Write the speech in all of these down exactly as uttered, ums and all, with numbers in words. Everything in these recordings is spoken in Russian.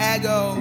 Lego.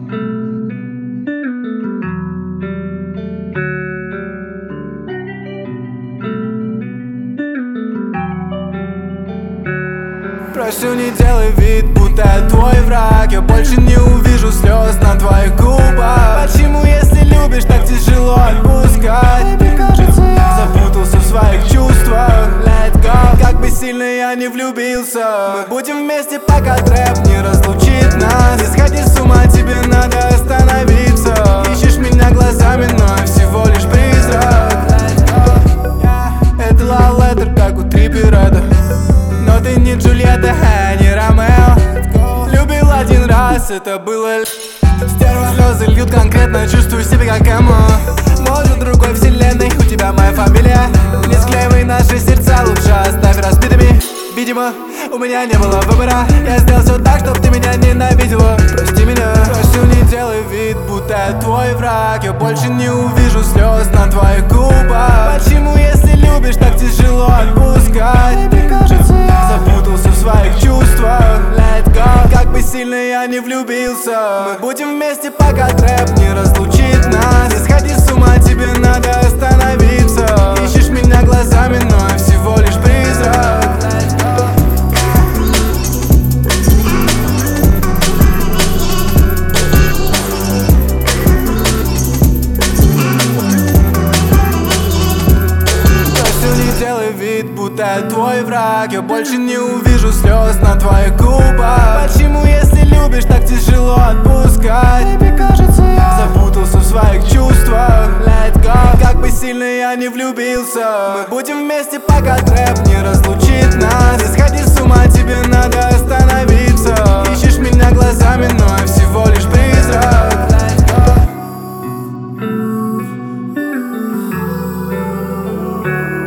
Прошу, не делай вид, будто я твой враг. Я больше не увижу слез на твоих губах. Почему, если любишь, так тяжело отпускать? Тебе кажется, я запутался в своих чувствах. Let go. Как бы сильно я не влюбился, мы будем вместе, пока трэп не разлучит нас. Не сходи с ума, тебе надо остановиться. Ищешь меня глазами, но я всего лишь призрак. Let go. Yeah. Это love letter, как у Триппереда. Но ты не Джульетта, а не Ромео. Любил один раз, это было стерва. Слезы льют конкретно, чувствую себя как эмо. Может, в другой вселенной у тебя моя фамилия. Не склеивай наши сердца, лучше оставь разбитыми. Видимо, у меня не было выбора. Я сделал все так, чтоб ты меня ненавидела. Прости меня. Прошу, не делай вид, будто я твой враг. Я больше не увижу слез на твоих губах. Почему, если любишь, так тяжело отпускать? Тебе кажется, я запутался в своих чувствах. Let go. Как бы сильно я не влюбился, мы будем вместе, пока трэп не разлучит нас. Не сходи с ума, тебе надо остановиться. Ищешь меня глазами, но я всего лишь призрак. Будто я твой враг, я больше не увижу слез на твоих губах. Почему, если любишь, так тяжело отпускать? Тебе кажется, я запутался в своих чувствах. Let go. Как бы сильно я не влюбился, мы будем вместе, пока трэп не разлучит нас. Не сходи с ума, тебе надо остановиться. Ищешь меня глазами, но я всего лишь призрак. Let go.